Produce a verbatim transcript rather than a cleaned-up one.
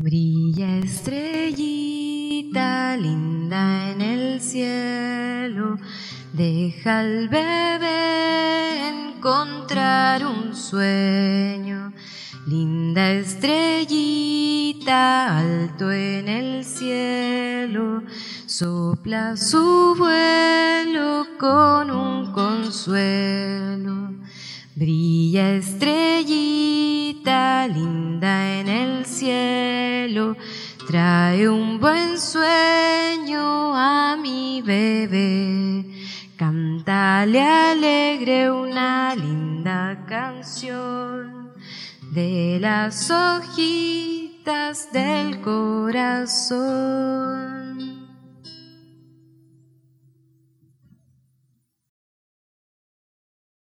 Brilla estrellita linda en el cielo, deja al bebé encontrar un sueño. Linda estrellita alto en el cielo, sopla su vuelo con un consuelo. Brilla estrellita linda en el cielo, trae un buen sueño a mi bebé. Cántale alegre una linda canción de las hojitas del corazón.